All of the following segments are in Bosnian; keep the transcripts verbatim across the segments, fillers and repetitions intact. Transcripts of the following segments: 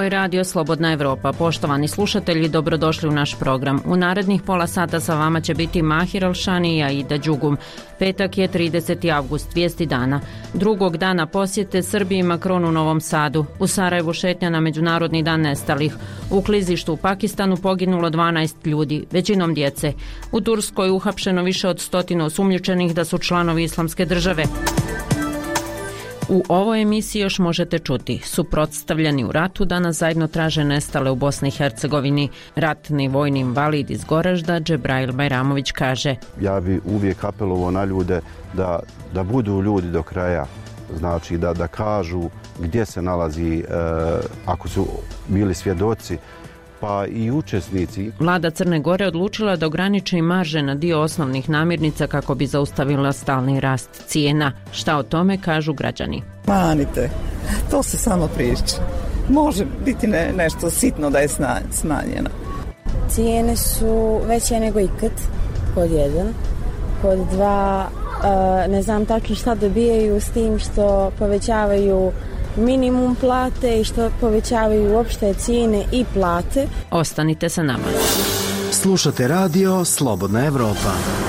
je Radio Slobodna Evropa. Poštovani slušatelji, dobrodošli u naš program. U narednih pola sata sa vama će biti Mahir Alšani i Aida Đugum. Petak je trideseti avgust, vijesti dana. Drugog dana posjete Srbiji Macron u Novom Sadu. U Sarajevu šetnja na Međunarodni dan nestalih. U klizištu u Pakistanu poginulo dvanaest ljudi, većinom djece. U Turskoj uhapšeno više od stotinu osumnjičenih da su članovi Islamske države. U ovoj emisiji još možete čuti: suprotstavljeni u ratu danas zajedno traže nestale u Bosni i Hercegovini. Ratni vojni invalid iz Goražda Džebrail Bajramović kaže: ja bi uvijek apelovao na ljude da, da budu ljudi do kraja, znači da, da kažu gdje se nalazi, e, ako su bili svjedoci, pa i učesnici. Vlada Crne Gore odlučila da ograniči marže na dio osnovnih namirnica kako bi zaustavila stalni rast cijena. Šta o tome kažu građani? Manite, to se samo priča. Može biti ne, nešto sitno da je smanjeno. Cijene su veće nego ikad, pod jedan. Pod dva, ne znam tačno šta dobijaju s tim što povećavaju minimum plate i što povećavaju uopšte cijene i plate. Ostanite sa nama. Slušate radio Slobodna Evropa.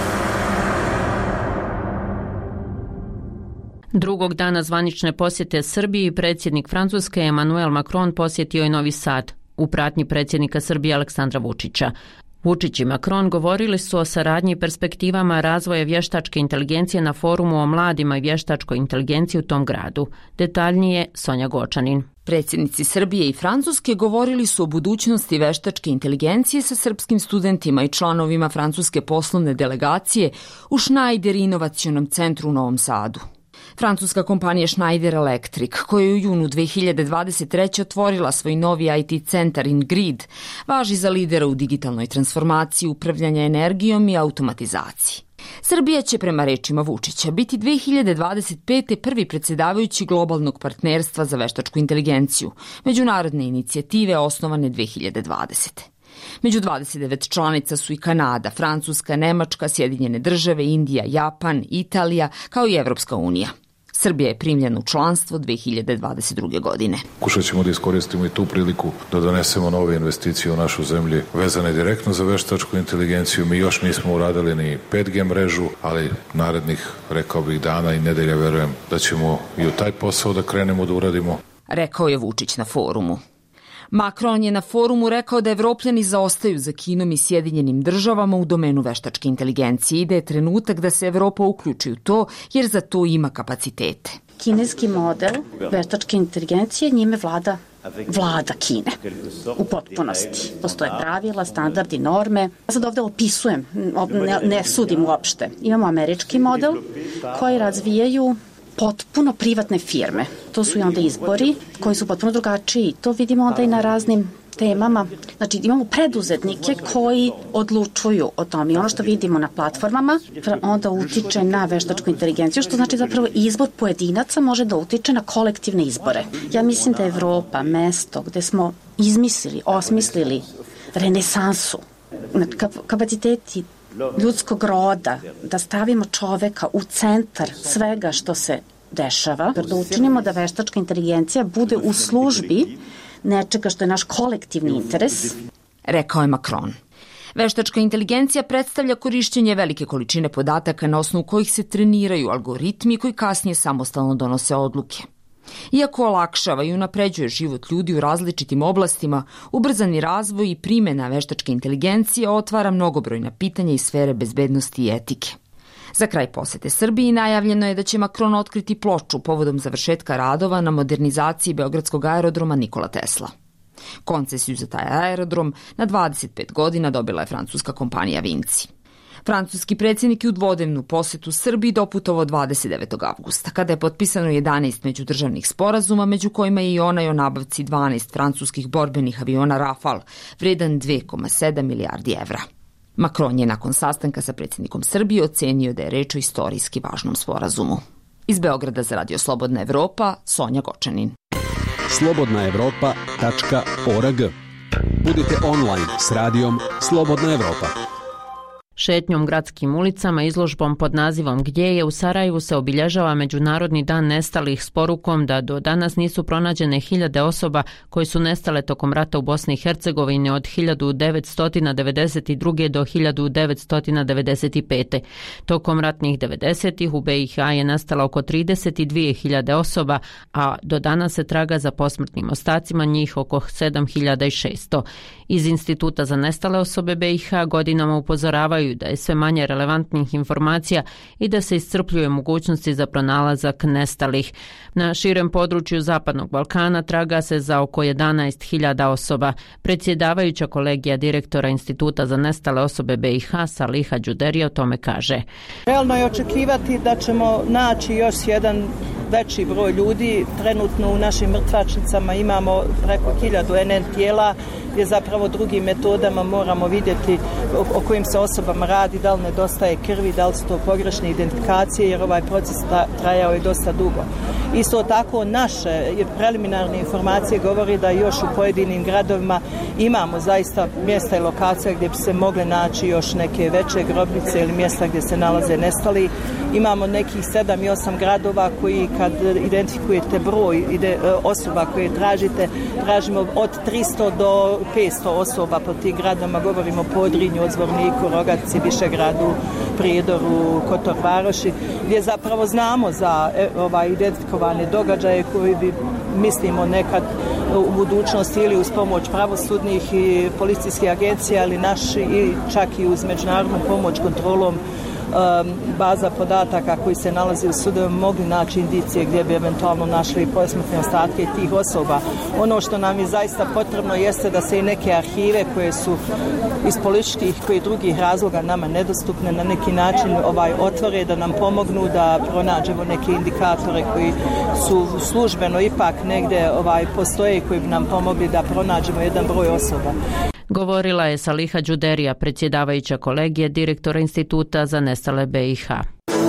Drugog dana zvanične posjete Srbiji predsjednik Francuske Emmanuel Macron posjetio je Novi Sad u pratnji predsjednika Srbije Aleksandra Vučića. Vučić i Macron govorili su o saradnji i perspektivama razvoja vještačke inteligencije na forumu o mladima i vještačkoj inteligenciji u tom gradu. Detaljnije Sonja Gočanin. Predsjednici Srbije i Francuske govorili su o budućnosti veštačke inteligencije sa srpskim studentima i članovima francuske poslovne delegacije u Schneider inovacionom centru u Novom Sadu. Francuska kompanija Schneider Electric, koja je u junu dve hiljade dvadeset treće otvorila svoj novi I T centar InGrid, važi za lidera u digitalnoj transformaciji, upravljanja energijom i automatizaciji. Srbija će, prema rečima Vučića, biti dve hiljade dvadeset pete. prvi predsjedavajući globalnog partnerstva za veštačku inteligenciju, međunarodne inicijative osnovane dve hiljade dvadesete. Među dvadeset devet članica su i Kanada, Francuska, Nemačka, Sjedinjene države, Indija, Japan, Italija, kao i Evropska unija. Srbija je primljena u članstvo dve hiljade dvadeset druge. godine. Kušat ćemo da iskoristimo i tu priliku da donesemo nove investicije u našu zemlju vezane direktno za veštačku inteligenciju. Mi još nismo uradili ni pet G mrežu, ali narednih, rekao bih, dana i nedelja verujem da ćemo i u taj posao da krenemo da uradimo. Rekao je Vučić na forumu. Macron je na forumu rekao da Evropljani zaostaju za Kinom i Sjedinjenim državama u domenu veštačke inteligencije i da je trenutak da se Evropa uključi u to jer za to ima kapacitete. Kineski model veštačke inteligencije, njime vlada vlada Kine u potpunosti. Postoje pravila, standardi, norme. Ja sad ovdje opisujem, ne, ne sudim uopšte. Imamo američki model koji razvijaju potpuno privatne firme. To su i onda izbori koji su potpuno drugačiji. To vidimo onda i na raznim temama. Znači imamo preduzetnike koji odlučuju o tome. I ono što vidimo na platformama onda utiče na veštačku inteligenciju, što znači zapravo izbor pojedinaca može da utiče na kolektivne izbore. Ja mislim da je Evropa mesto gde smo izmislili, osmislili renesansu. Kapaciteti ljudskog roda, da stavimo čoveka u centar svega što se dešava, da učinimo da veštačka inteligencija bude u službi nečega što je naš kolektivni interes. Rekao je Macron. Veštačka inteligencija predstavlja korišćenje velike količine podataka na osnovu kojih se treniraju algoritmi koji kasnije samostalno donose odluke. Iako olakšava i unapređuje život ljudi u različitim oblastima, ubrzani razvoj i primjena veštačke inteligencije otvara mnogobrojna pitanja iz sfere bezbednosti i etike. Za kraj posete Srbiji najavljeno je da će Macron otkriti ploču povodom završetka radova na modernizaciji beogradskog aerodroma Nikola Tesla. Koncesiju za taj aerodrom na dvadeset pet godina dobila je francuska kompanija Vinci. Francuski predsjednik je u dvodnevnu posetu Srbiji doputovao dvadeset devetog avgusta, kada je potpisano jedanaest međudržavnih sporazuma, među kojima je i onaj o nabavci dvanaest francuskih borbenih aviona Rafale, vredan dve zarez sedam milijardi evra. Macron je nakon sastanka sa predsjednikom Srbije ocenio da je reč o istorijski važnom sporazumu. Iz Beograda za Radio Slobodna Evropa, Sonja Gočanin. slobodna evropa tačka org. Budite online s radijom Slobodna Evropa. Šetnjom gradskim ulicama, izložbom pod nazivom Gdje je u Sarajevu se obilježava Međunarodni dan nestalih s porukom da do danas nisu pronađene hiljade osoba koji su nestale tokom rata u Bosni i Hercegovini od hiljadu devetsto devedeset druge. do hiljadu devetsto devedeset pete. Tokom ratnih devedesetih u be i ha je nestalo oko trideset dvije hiljade osoba, a do danas se traga za posmrtnim ostacima, njih oko sedam hiljada šesto. Iz Instituta za nestale osobe be i ha godinama upozoravaju da je sve manje relevantnih informacija i da se iscrpljuje mogućnosti za pronalazak nestalih. Na širem području Zapadnog Balkana traga se za oko jedanaest hiljada osoba. Predsjedavajuća kolegija direktora Instituta za nestale osobe be i ha Saliha Đuderija o tome kaže. Realno je očekivati da ćemo naći još jedan veći broj ljudi. Trenutno u našim mrtvačnicama imamo preko hiljadu en en tijela gdje zapravo drugim metodama moramo vidjeti o kojim se osobama radi, da li nedostaje krvi, da li su to pogrešne identifikacije, jer ovaj proces trajao je dosta dugo. Isto tako naše preliminarne informacije govori da još u pojedinim gradovima imamo zaista mjesta i lokacija gdje bi se mogle naći još neke veće grobnice ili mjesta gdje se nalaze nestali. Imamo nekih sedam i osam gradova koji kad identifikujete broj ide, osoba koje tražite, tražimo od tristo do petsto osoba po tih gradama, govorimo o Podrinju, Odzvorniku, Rogatici, Višegradu, Prijedoru, Kotor Varoši, gdje zapravo znamo za ovaj identifikovane događaje koji bi, mislimo, nekad u budućnosti ili uz pomoć pravosudnih i policijskih agencija ili naši i čak i uz međunarodnu pomoć kontrolom baza podataka koji se nalazi u sudovima mogli naći indicije gdje bi eventualno našli posmrtne ostatke tih osoba. Ono što nam je zaista potrebno jeste da se i neke arhive koje su iz političkih i drugih razloga nama nedostupne na neki način ovaj otvore, da nam pomognu da pronađemo neke indikatore koji su službeno ipak negdje ovaj postoje i koji bi nam pomogli da pronađemo jedan broj osoba. Govorila je Saliha Đuderija, predsjedavajuća kolegije direktora Instituta za nestale be i ha.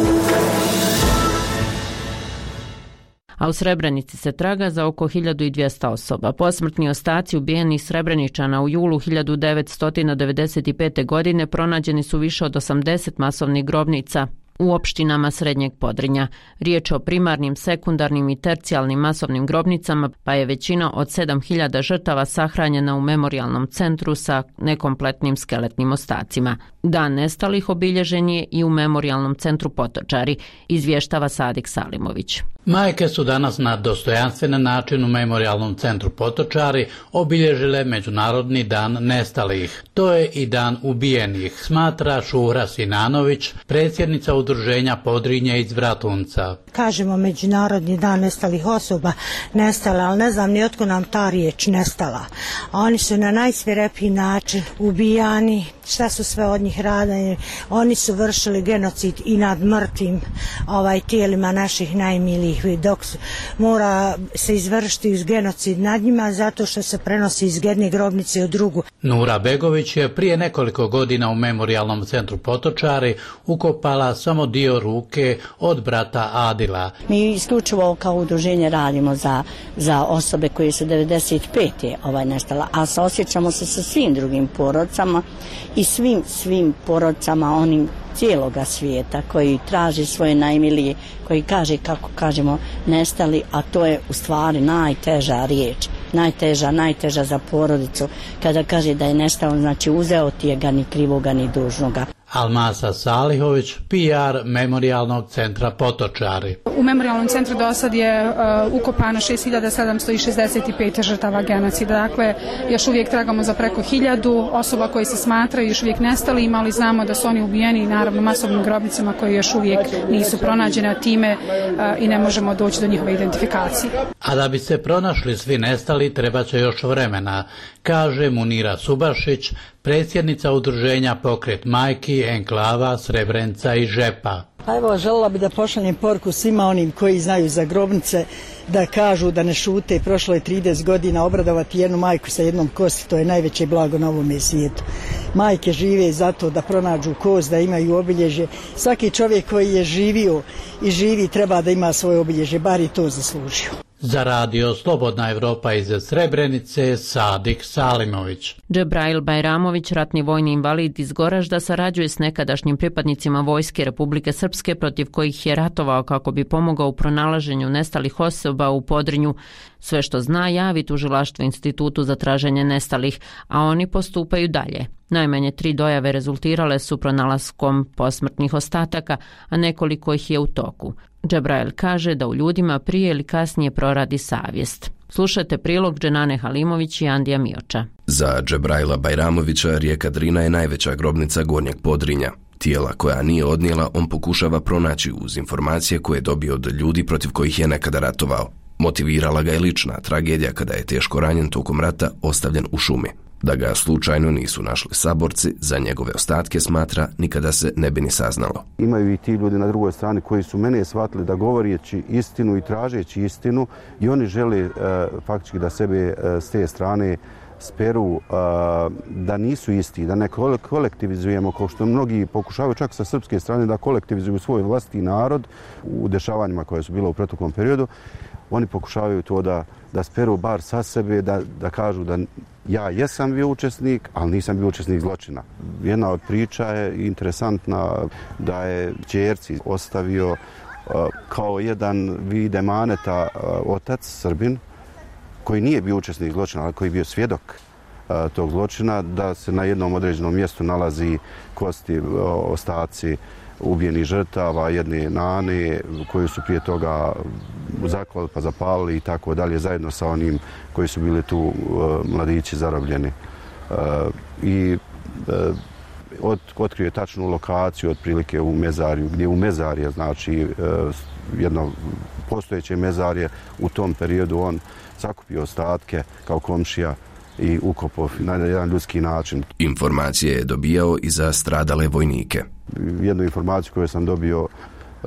A u Srebrenici se traga za oko hiljadu dvjesto osoba. Posmrtni ostaci ubijenih Srebreničana u julu hiljadu devetsto devedeset pete. godine pronađeni su više od osamdeset masovnih grobnica u opštinama Srednjeg Podrinja. Riječ je o primarnim, sekundarnim i tercijalnim masovnim grobnicama, pa je većina od sedam hiljada žrtava sahranjena u memorijalnom centru sa nekompletnim skeletnim ostacima. Dan nestalih obilježen je i u memorijalnom centru Potočari, izvještava Sadik Salimović. Majke su danas na dostojanstven način u memorijalnom centru Potočari obilježile Međunarodni dan nestalih. To je i dan ubijenih, smatra Šura Sinanović, predsjednica udruženja Podrinje iz Vratunca. Kažemo Međunarodni dan nestalih osoba, nestala, ali ne znam ni otko nam ta riječ nestala. A oni su na najsvirepiji način ubijani, šta su sve od njih radili. Oni su vršili genocid i nad mrtvim ovaj, tijelima naših najmilijih, dok mora se izvršiti uz genocid nad njima zato što se prenosi iz jedne grobnice u drugu. Nura Begović je prije nekoliko godina u memorijalnom centru Potočari ukopala samo dio ruke od brata Adila. Mi isključivo kao udruženje radimo za, za osobe koje su devedeset pete ovaj nestala, a osjećamo se sa svim drugim porodcama i svim svim porodcama onim cijeloga svijeta koji traži svoje najmilije, koji kaže, kako kažemo, nestali, a to je u stvari najteža riječ, najteža, najteža za porodicu. Kada kaže da je nestao, znači uzeo ti je ga ni krivoga ni dužnoga. Almasa Salihović, P R memorijalnog centra Potočari. U memorijalnom centru do sad je uh, ukopano šest hiljada sedamsto šezdeset pet žrtava genocida. Dakle, još uvijek tragamo za preko hiljadu osoba koji se smatraju još uvijek nestali, ali znamo da su oni ubijeni naravno masovnim grobnicama koje još uvijek nisu pronađene, a time uh, i ne možemo doći do njihove identifikacije. A da bi se pronašli svi nestali, treba će još vremena, kaže Munira Subašić, predsjednica udruženja Pokret majki, Enklava, Srebrenica i Žepa. Pa evo, željela bi da pošaljem poruku svima onim koji znaju za grobnice, da kažu da ne šute. Prošlo je trideset godina, obradovati jednu majku sa jednom kosti, to je najveće blago na ovome svijetu. Majke žive zato da pronađu kost, da imaju obilježje. Svaki čovjek koji je živio i živi treba da ima svoje obilježje, bar i to zaslužio. Za radio Slobodna Evropa iz Srebrenice, Sadik Salimović. Džebrail Bajramović, ratni vojni invalid iz Goražda, sarađuje s nekadašnjim pripadnicima Vojske Republike Srpske protiv kojih je ratovao kako bi pomogao u pronalaženju nestalih osoba u Podrinju. Sve što zna javi tužilaštvo Institutu za traženje nestalih, a oni postupaju dalje. Najmanje tri dojave rezultirale su pronalaskom posmrtnih ostataka, a nekoliko ih je u toku. Džebrail kaže da u ljudima prije ili kasnije proradi savjest. Slušajte prilog Dženane Halimović i Andija Mioča. Za Džebraila Bajramovića rijeka Drina je najveća grobnica Gornjeg Podrinja. Tijela koja nije odnijela on pokušava pronaći uz informacije koje je dobio od ljudi protiv kojih je nekada ratovao. Motivirala ga je lična tragedija kada je teško ranjen tokom rata ostavljen u šumi. Da ga slučajno nisu našli saborci, za njegove ostatke smatra nikada se ne bi ni saznalo. Imaju i ti ljudi na drugoj strani koji su mene shvatili da govoreći istinu i tražeći istinu i oni žele e, faktički da sebe e, s te strane speru, e, da nisu isti, da ne kolektivizujemo kao što mnogi pokušavaju čak sa srpske strane da kolektivizuju svoj vlastiti narod u dešavanjima koje su bilo u proteklom periodu. Oni pokušavaju to da, da speru bar sa sebe, da, da kažu da ja jesam bio učesnik, ali nisam bio učesnik zločina. Jedna od priča je interesantna da je ćerci ostavio uh, kao jedan vid emaneta uh, otac Srbin, koji nije bio učesnik zločina, ali koji je bio svjedok uh, tog zločina, da se na jednom određenom mjestu nalazi kosti, uh, ostaci ubijenih žrtava, jedne nane koju su prije toga zaklali pa zapalili i tako dalje, zajedno sa onim koji su bili tu uh, mladići zarobljeni. Uh, I uh, od, otkrio je tačnu lokaciju otprilike u mezarju, gdje u mezarje, znači uh, jedno postojeće mezarje, u tom periodu on sakupio ostatke kao komšija i ukopao na jedan ljudski način. Informacije je dobijao i za stradale vojnike. Jednu informaciju koju sam dobio uh,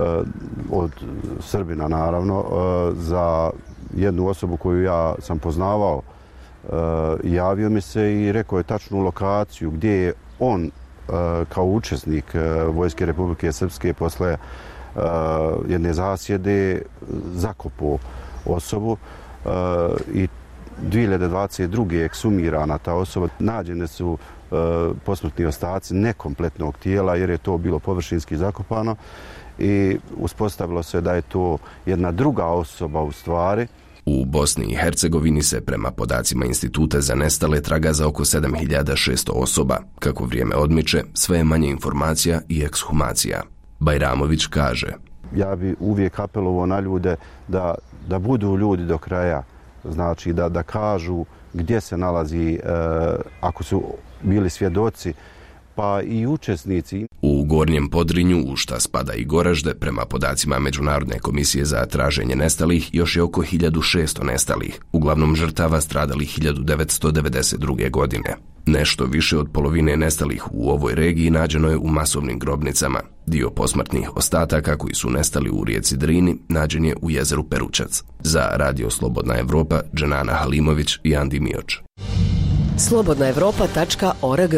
od Srbina, naravno, uh, za jednu osobu koju ja sam poznavao, uh, javio mi se i rekao je tačnu lokaciju gdje je on uh, kao učesnik uh, Vojske Republike Srpske posle uh, jedne zasjede zakopao osobu uh, i dvije hiljade dvadeset druge je eksumirana ta osoba. Nađene su e, posmrtni ostaci nekompletnog tijela jer je to bilo površinski zakopano i uspostavilo se da je to jedna druga osoba u stvari. U Bosni i Hercegovini se prema podacima Instituta za nestale traga za oko sedam hiljada šesto osoba. Kako vrijeme odmiče, sve je manje informacija i ekshumacija. Bajramović kaže: Ja bi uvijek apelovao na ljude da, da budu ljudi do kraja. Znači da, da kažu gdje se nalazi, e, ako su bili svjedoci, pa i učesnici. U Gornjem Podrinju, u šta spada i Goražde, prema podacima Međunarodne komisije za traženje nestalih, još je oko hiljadu šesto nestalih, uglavnom žrtava stradalih hiljadu devetsto devedeset druge. godine. Nešto više od polovine nestalih u ovoj regiji nađeno je u masovnim grobnicama. Dio posmrtnih ostataka koji su nestali u rijeci Drini nađen je u jezeru Peručac. Za radio Slobodna Evropa, Dženana Halimović i Andi Mioč. slobodna evropa tačka org.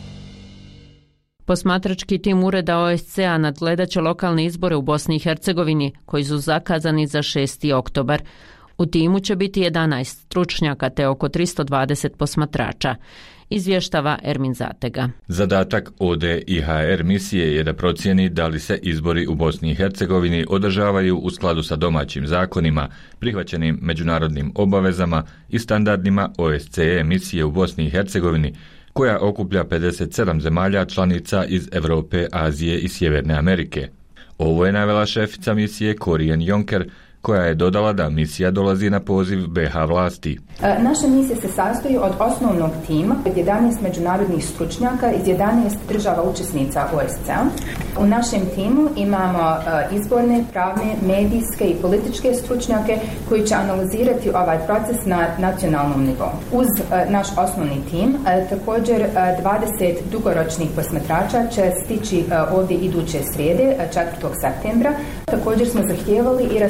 Posmatrački tim Ureda O S C-a nadgledat će lokalne izbore u Bosni i Hercegovini, koji su zakazani za šesti oktobar. U timu će biti jedanaest stručnjaka te oko tristo dvadeset posmatrača. Izvještava Ermin Zatega. Zadatak O D I H R misije je da procijeni da li se izbori u Bosni i Hercegovini održavaju u skladu sa domaćim zakonima, prihvaćenim međunarodnim obavezama i standardima O S C E misije u Bosni i Hercegovini, koja okuplja pedeset sedam zemalja članica iz Europe, Azije i Sjeverne Amerike. Ovo je navela šefica misije Korijen Jonker, koja je dodala da misija dolazi na poziv B H vlasti. Naša misija se sastoji od osnovnog tima od jedanaest međunarodnih stručnjaka iz jedanaest država učesnica O S C-a. U našem timu imamo izborne, pravne, medijske i političke stručnjake koji će analizirati ovaj proces na nacionalnom nivou. Uz naš osnovni tim, također dvadeset dugoročnih posmatrača će stići ovdje iduće srijede, četvrtog septembra. Također smo zahtijevali i raspoređivali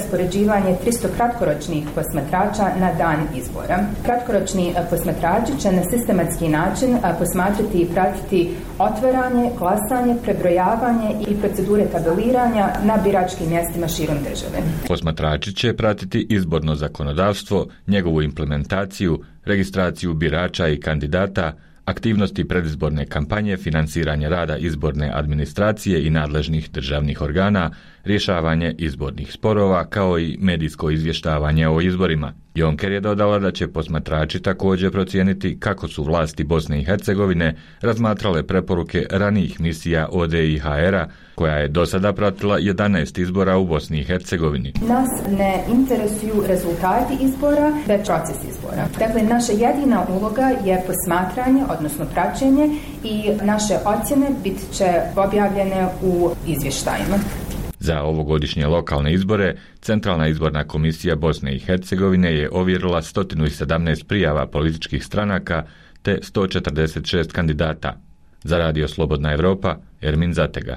uključivanje tristo kratkoročnih posmatrača na dan izbora. Kratkoročni posmatrači će na sistematski način posmatrati i pratiti otvaranje, glasanje, prebrojavanje i procedure tabeliranja na biračkim mjestima širom države. Posmatrači će pratiti izborno zakonodavstvo, njegovu implementaciju, registraciju birača i kandidata, aktivnosti predizborne kampanje, finansiranje rada izborne administracije i nadležnih državnih organa, rješavanje izbornih sporova kao i medijsko izvještavanje o izborima. Jonker je dodala da će posmatrači također procijeniti kako su vlasti Bosne i Hercegovine razmatrale preporuke ranijih misija O D I H R-a, koja je do sada pratila jedanaest izbora u Bosni i Hercegovini. Nas ne interesuju rezultati izbora, već proces izbora. Dakle, naša jedina uloga je posmatranje, odnosno praćenje, i naše ocjene bit će objavljene u izvještajima. Za ovogodišnje lokalne izbore, Centralna izborna komisija Bosne i Hercegovine je ovjerila sto sedamnaest prijava političkih stranaka te sto četrdeset šest kandidata. Za Radio Slobodna Evropa, Ermin Zatega.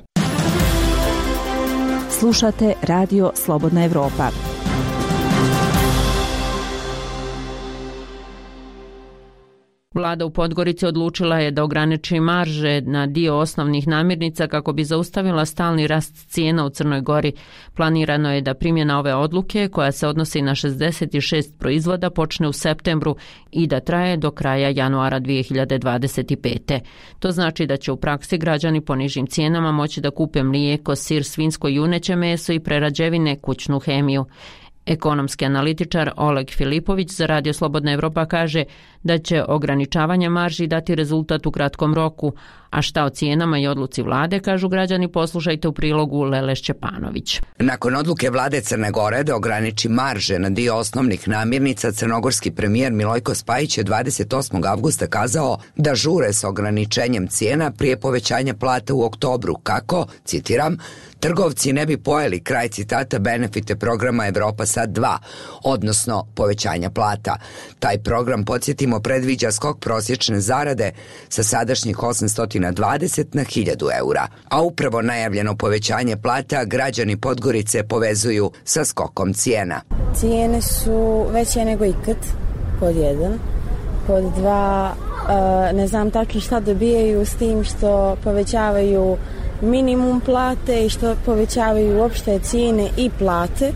Slušate Radio Slobodna Evropa. Vlada u Podgorici odlučila je da ograniči marže na dio osnovnih namirnica kako bi zaustavila stalni rast cijena u Crnoj Gori. Planirano je da primjena ove odluke, koja se odnosi na šezdeset šest proizvoda, počne u septembru i da traje do kraja januara dvije hiljade dvadeset pete. To znači da će u praksi građani po nižim cijenama moći da kupe mlijeko, sir, svinjsko i juneće meso i prerađevine, kućnu hemiju. Ekonomski analitičar Oleg Filipović za Radio Slobodna Evropa kaže da će ograničavanje marži dati rezultat u kratkom roku, a šta o cijenama i odluci vlade, kažu građani, poslušajte u prilogu Lele Šćepanović. Nakon odluke vlade Crne Gore da ograniči marže na dio osnovnih namirnica, crnogorski premijer Milojko Spajić je dvadeset osmog avgusta kazao da žure sa ograničenjem cijena prije povećanja plata u oktobru, kako, citiram, trgovci ne bi pojeli, kraj citata, benefite programa Evropa Sad dva, odnosno povećanja plata. Taj program, podsjetimo, predviđa skok prosječne zarade sa sadašnjih osamsto dvadeset na hiljadu eura, a upravo najavljeno povećanje plata građani Podgorice povezuju sa skokom cijena. Cijene su veće nego ikad, pod jedan. Pod dva, ne znam tačno šta dobijaju s tim što povećavaju minimum plate i što povećavaju uopšte cijene i plate,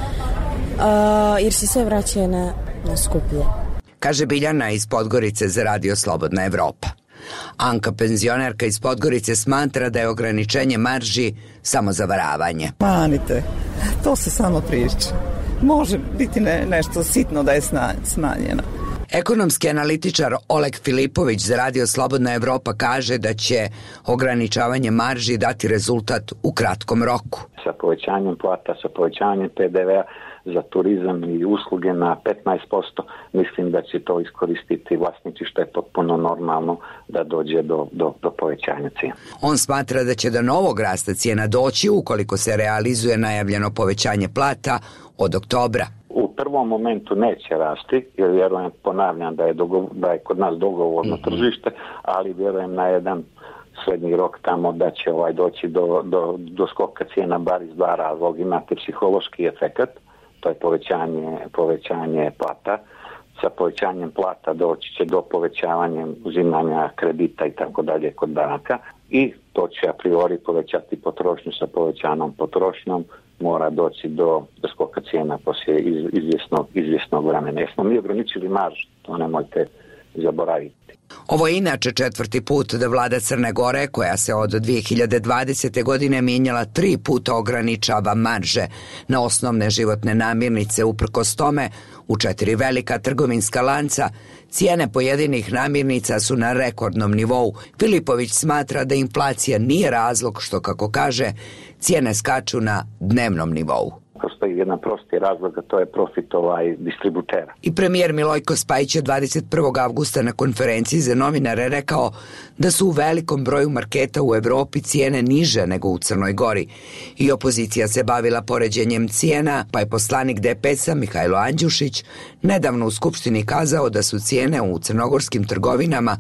jer se sve vraća na, na skuplje. Kaže Biljana iz Podgorice za Radio Slobodna Evropa. Anka, penzionerka iz Podgorice, smatra da je ograničenje marži samo zavaravanje. Manite, to se samo priča. Može biti ne, nešto sitno da je smanjeno. Ekonomski analitičar Oleg Filipović za Radio Slobodna Evropa kaže da će ograničavanje marži dati rezultat u kratkom roku. Sa povećanjem plata, sa povećanjem P D V-a za turizam i usluge na petnaest posto, mislim da će to iskoristiti vlasnici, što je potpuno normalno da dođe do, do, do povećanja cijena. On smatra da će do novog rasta cijena doći ukoliko se realizuje najavljeno povećanje plata od oktobra. U prvom momentu neće rasti, jer vjerujem, ponavljam, da je, dogovor, da je kod nas dogovorno mm-hmm. tržište, ali vjerujem na jedan srednji rok tamo da će ovaj doći do, do, do skoka cijena bar iz dva razloga. Imate psihološki efekat, to je povećanje, povećanje plata. Sa povećanjem plata doći će do povećavanja uzimanja kredita i tako dalje kod banaka i to će a priori povećati potrošnju. Sa povećanom potrošnjom mora doći do, do skoka cijena poslije iz, izvjesnog, izvjesnog vremena. Jesmo mi ograničili maržu, to nemojte zaboraviti. Ovo je inače četvrti put da vlada Crne Gore, koja se od dvije hiljade dvadesete. godine mijenjala tri puta, ograničava marže na osnovne životne namirnice. Uprkos tome, u četiri velika trgovinska lanca cijene pojedinih namirnica su na rekordnom nivou. Filipović smatra da inflacija nije razlog što, kako kaže, cijene skaču na dnevnom nivou. Postoji jedan prosti razlog, a to je profit ovaj distributera. I premijer Milojko Spajić je dvadeset prvog avgusta na konferenciji za novinare rekao da su u velikom broju marketa u Evropi cijene niže nego u Crnoj Gori. I opozicija se bavila poređenjem cijena, pa je poslanik D P S-a Mihajlo Andjušić nedavno u Skupštini kazao da su cijene u crnogorskim trgovinama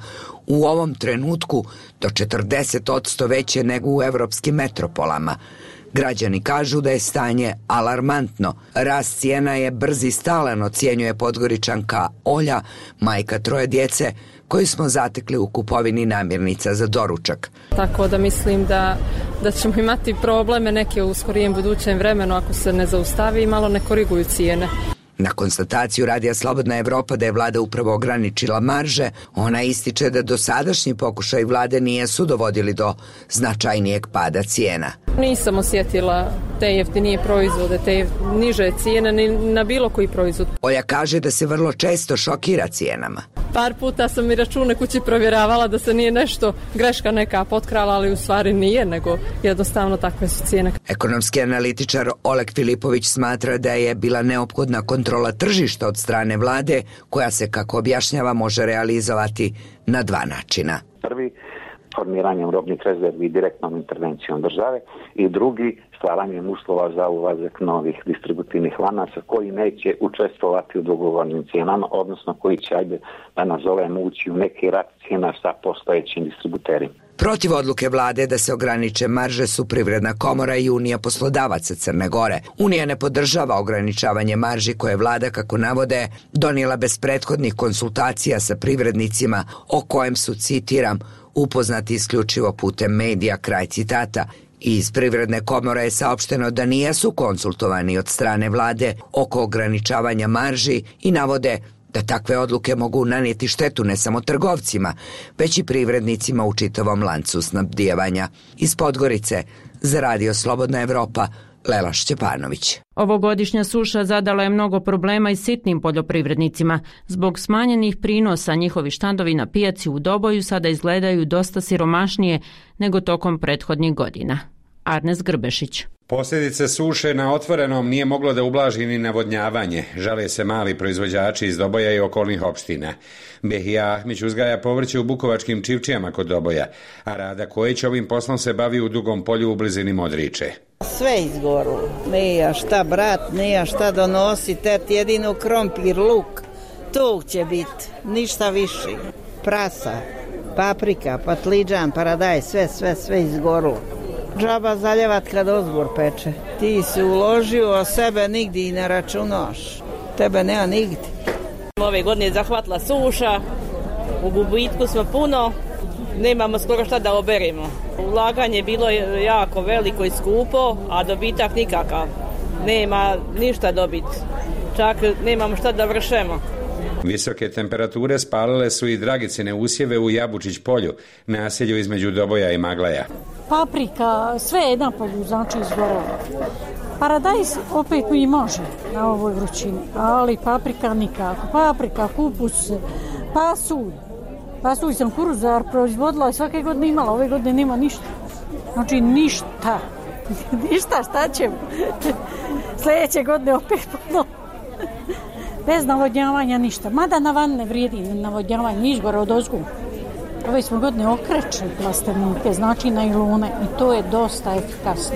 u ovom trenutku do četrdeset posto veće nego u evropskim metropolama. Građani kažu da je stanje alarmantno. Rast cijena je brz i stalan, ocjenjuje Podgoričanka Olja, majka troje djece, koju smo zatekli u kupovini namirnica za doručak. Tako da mislim da, da ćemo imati probleme neke u skorijem budućem vremenu ako se ne zaustavi i malo ne koriguju cijene. Na konstataciju Radija Slobodna Evropa da je vlada upravo ograničila marže, ona ističe da dosadašnji pokušaj vlade nijesu dovodili do značajnijeg pada cijena. Nisam osjetila te jeftinije proizvode, te niže cijene ni na bilo koji proizvod. Olja kaže da se vrlo često šokira cijenama. Par puta sam i račune kući provjeravala da se nije nešto greška neka potkrala, ali u stvari nije, nego jednostavno takve su cijene. Ekonomski analitičar Oleg Filipović smatra da je bila neophodna kontrola tržišta od strane vlade, koja se, kako objašnjava, može realizovati na dva načina. Prvi, formiranjem robnih rezervi direktnom intervencijom države, i drugi, stvaranjem uslova za ulazak novih distributivnih lanaca koji neće učestvovati u dogovornim cijenama, odnosno koji će, ajde da nazovemo, ući u neki rat cijena sa postojećim distributerima. Protiv odluke vlade da se ograniče marže su Privredna komora i Unija poslodavaca Crne Gore. Unija ne podržava ograničavanje marži koje je vlada, kako navode, donijela bez prethodnih konsultacija sa privrednicima, o kojem su, citiram, upoznati isključivo putem medija, kraj citata. Iz Privredne komore je saopšteno da nijesu konsultovani od strane vlade oko ograničavanja marži i navode da takve odluke mogu nanijeti štetu ne samo trgovcima, već i privrednicima u čitavom lancu snabdijevanja. Iz Podgorice, za Radio Slobodna Evropa, Lela Šćepanović. Ovogodišnja suša zadala je mnogo problema i sitnim poljoprivrednicima. Zbog smanjenih prinosa njihovi štandovi na pijaci u Doboju sada izgledaju dosta siromašnije nego tokom prethodnih godina. Arnes Grbešić. Posljedice suše na otvorenom nije moglo da ublaži ni navodnjavanje, žale se mali proizvođači iz Doboja i okolnih opština. Behija Ahmić uzgaja povrće u bukovačkim Čivčijama kod Doboja, a Rada Kojić ovim poslom se bavi u Dugom polju u blizini Modriče. Sve izgoru, nija šta brat, nija šta donosi, tet jedino krompir, luk, tog će biti, ništa više. Prasa, paprika, patliđan, paradaj, sve, sve, sve izgoru. Džaba zaljevat kad ozbor peče. Ti si uložio, a sebe nigdje i ne računaš. Tebe nema nigdje. Ove godine je zahvatila suša, u gubitku smo puno, nemamo skoro šta da oberemo. Ulaganje je bilo jako veliko i skupo, a dobitak nikakav. Nema ništa dobiti. Čak nemamo šta da vršemo. Visoke temperature spalile su i dragicine usjeve u Jabučić polju, naselju između Doboja i Maglaja. Paprika, sve je na polju, znači izgorelo. Paradajz opet mi može na ovoj vrućini, ali paprika nikako. Paprika, kupus, pasulj. Pasulj sam kuruzar proizvodila i svake godine imala, ove godine nema ništa. Znači ništa. Ništa, šta ćemo? Sljedeće godine opet puno. Bez navodnjavanja ništa. Mada na van ne vrijedi navodnjavanje, niš gore od ozgu. Ove smo godine okreće plastenike, znači na ilune, i to je dosta efikasno.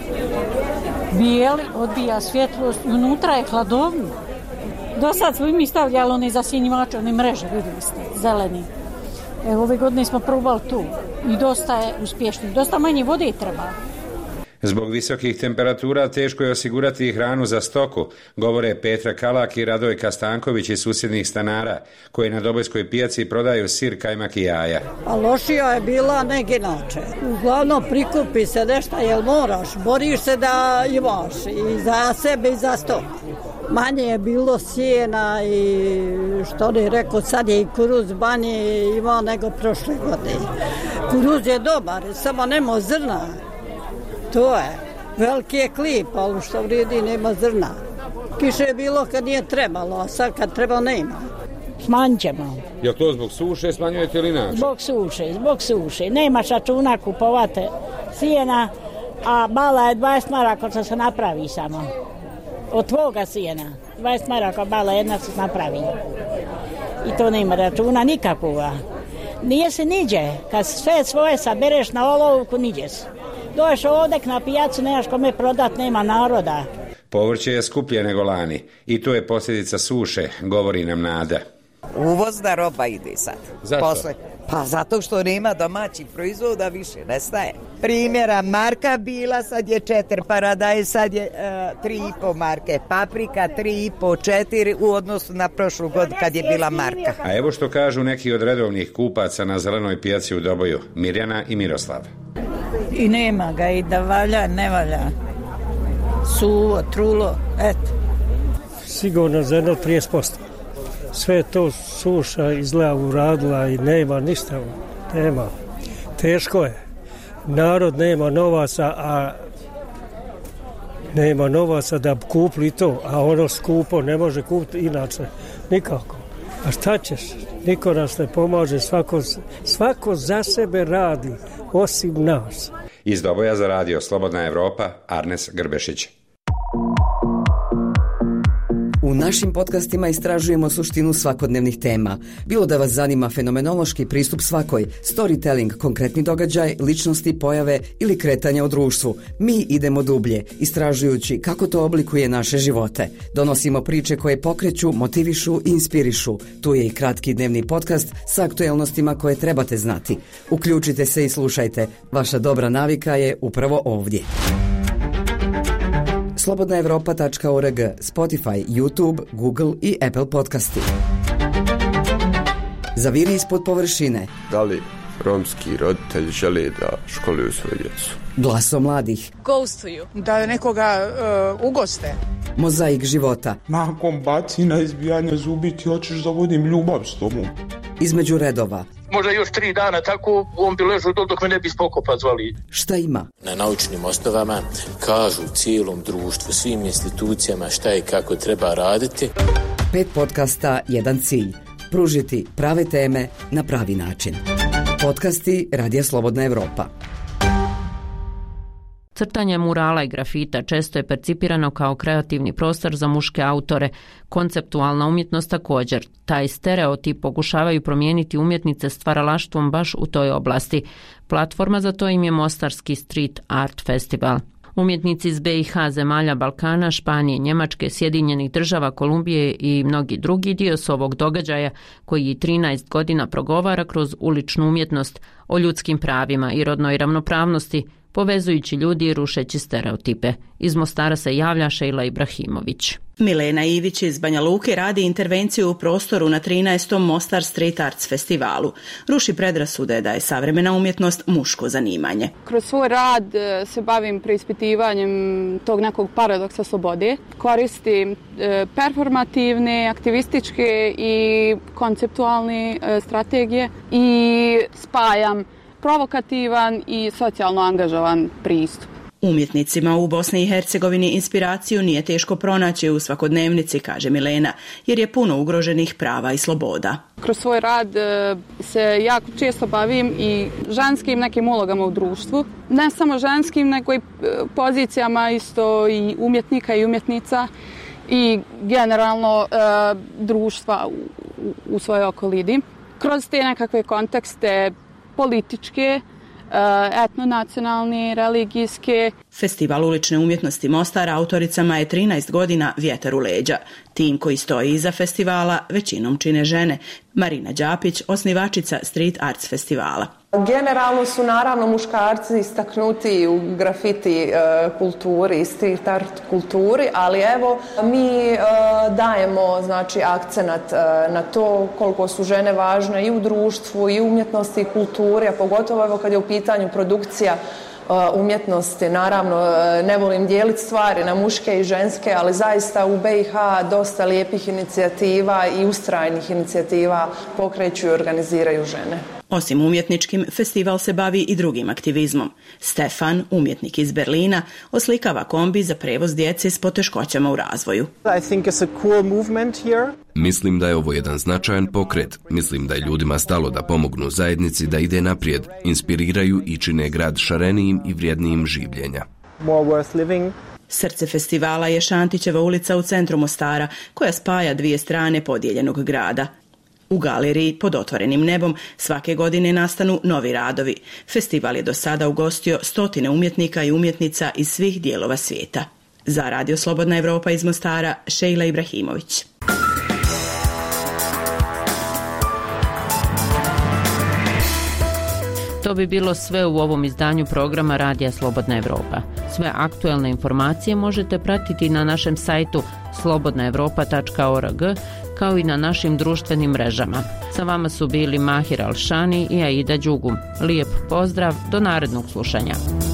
Bijeli odbija svjetlost i unutra je hladovno. Do sad smo i mi stavljali one zasjenjivače, one mreže, vidjeli ste, zeleni. E, ove godine smo probali tu i dosta je uspješno. Dosta manje vode treba. Zbog visokih temperatura teško je osigurati hranu za stoku, govore Petra Kalak i Radojka Stanković iz susjednih stanara, koji na Dobojskoj pijaci prodaju sir, kajmak i jaja. A lošija je bila nego inače. Uglavnom prikupi se nešto, jel moraš, boriš se da imaš i za sebe i za stok. Manje je bilo sjena i što ne rekao, sad je i kuruz manje imao nego prošle godine. Kuruz je dobar, samo nema zrna. To je. Veliki je klip, ali što vrijedi nema zrna. Kiše je bilo kad nije trebalo, a sad kad treba nema. Smanjit ćemo. Je li to zbog suše smanjujete ili inače? Zbog suše, zbog suše. Nemaš računa kupovati sijena, a bala je dvadeset maraka što se napravi samo. Od tvoga sijena. dvadeset maraka bala jedna se napravi. I to nema računa nikakvoga. Nije se niđe. Kad sve svoje sabereš na olovku, niđe se. Dođeš ovdje na pijacu, nemaš kome prodat, nema naroda. Povrće je skuplje nego lani i to je posljedica suše, govori nam Nada. Uvozna roba ide sad. Zašto? Posle, Pa zato što nema domaćih proizvoda, više nestaje. Primjera, marka bila, sad je četiri, paradajz, sad je uh, tri i po marke, paprika tri i po, četiri u odnosu na prošlu godinu kad je bila marka. A evo što kažu neki od redovnih kupaca na zelenoj pijaci u Doboju, Mirjana i Miroslav. I nema ga, i da valja, ne valja. Suvo, trulo, eto. Sigurno za jedno trideset posto. Sve to suša izgleda uradila i nema ništa. Nema. Teško je. Narod nema novaca, a nema novaca da kupili to, a ono skupo ne može kupiti inače. Nikako. A šta ćeš? Niko nas ne pomaže, svako, svako za sebe radi, osim nas. Iz Doboja za radio Slobodna Evropa, Arnes Grbešić. U našim podcastima istražujemo suštinu svakodnevnih tema. Bilo da vas zanima fenomenološki pristup svakoj, storytelling, konkretni događaj, ličnosti, pojave ili kretanja u društvu. Mi idemo dublje, istražujući kako to oblikuje naše živote. Donosimo priče koje pokreću, motivišu i inspirišu. Tu je i kratki dnevni podcast sa aktuelnostima koje trebate znati. Uključite se i slušajte. Vaša dobra navika je upravo ovdje. slobodna evropa tačka org, Spotify, YouTube, Google i Apple podcasti. Zaviri ispod površine. Da li romski roditelji žele da školuju svoju djecu? Glasom mladih. Ghostuju. Da nekoga uh, ugoste. Mozaik života. Nakon bacina, izbijanja zubi ti hoćeš da vodim ljubav s tobom. Između redova. Možda još tri dana tako on bi ležao dol dok me ne bi spokopa zvali. Šta ima? Na naučnim osnovama kažu cijelom društvu, svim institucijama šta i kako treba raditi. Pet podcasta, jedan cilj. Pružiti prave teme na pravi način. Podcasti Radija Slobodna Evropa. Crtanje murala i grafita često je percipirano kao kreativni prostor za muške autore. Konceptualna umjetnost također. Taj stereotip pokušavaju promijeniti umjetnice stvaralaštvom baš u toj oblasti. Platforma za to im je Mostarski Street Art Festival. Umjetnici iz be i ha, zemalja Balkana, Španije, Njemačke, Sjedinjenih država, Kolumbije i mnogi drugi dio su ovog događaja koji trinaest godina progovara kroz uličnu umjetnost o ljudskim pravima i rodnoj ravnopravnosti, povezujući ljudi i rušeći stereotipe. Iz Mostara se javlja Šejla Ibrahimović. Milena Ivić iz Banja Luke radi intervenciju u prostoru na trinaestom Mostar Street Arts festivalu. Ruši predrasude da je savremena umjetnost muško zanimanje. Kroz svoj rad se bavim preispitivanjem tog nekog paradoksa slobode. Koristim performativne, aktivističke i konceptualne strategije i spajam provokativan i socijalno angažovan pristup. Umjetnicima u Bosni i Hercegovini inspiraciju nije teško pronaći u svakodnevnici, kaže Milena, jer je puno ugroženih prava i sloboda. Kroz svoj rad se jako često bavim i ženskim nekim ulogama u društvu. Ne samo ženskim, nego i pozicijama isto i umjetnika i umjetnica i generalno e, društva u, u svojoj okolini. Kroz te nekakve kontekste političke, etnonacionalne, religijske. Festival ulične umjetnosti Mostar autoricama je trinaest godina vjetar u leđa. Tim koji stoji iza festivala većinom čine žene. Marina Đapić, osnivačica Street Arts festivala. Generalno su naravno muškarci istaknuti u grafiti e, kulturi i street art kulturi, ali evo mi e, dajemo znači akcenat e, na to koliko su žene važne i u društvu i u umjetnosti i kulturi, a pogotovo evo kad je u pitanju produkcija umjetnosti. Naravno, ne volim dijeliti stvari na muške i ženske, ali zaista u be i ha dosta lijepih inicijativa i ustrajnih inicijativa pokreću i organiziraju žene. Osim umjetničkim, festival se bavi i drugim aktivizmom. Stefan, umjetnik iz Berlina, oslikava kombi za prevoz djece s poteškoćama u razvoju. I think it's a cool movement here. Mislim da je ovo jedan značajan pokret. Mislim da je ljudima stalo da pomognu zajednici da ide naprijed, inspiriraju i čine grad šarenijim i vrijednijim življenja. More worth living. Srce festivala je Šantićeva ulica u centru Mostara, koja spaja dvije strane podijeljenog grada. U galeriji pod otvorenim nebom svake godine nastanu novi radovi. Festival je do sada ugostio stotine umjetnika i umjetnica iz svih dijelova svijeta. Za Radio Slobodna Evropa iz Mostara, Šejla Ibrahimović. To bi bilo sve u ovom izdanju programa Radija Slobodna Evropa. Sve aktuelne informacije možete pratiti na našem sajtu slobodna evropa tačka org, kao i na našim društvenim mrežama. Sa vama su bili Mahir Alšani i Aida Đugum. Lijep pozdrav, do narednog slušanja.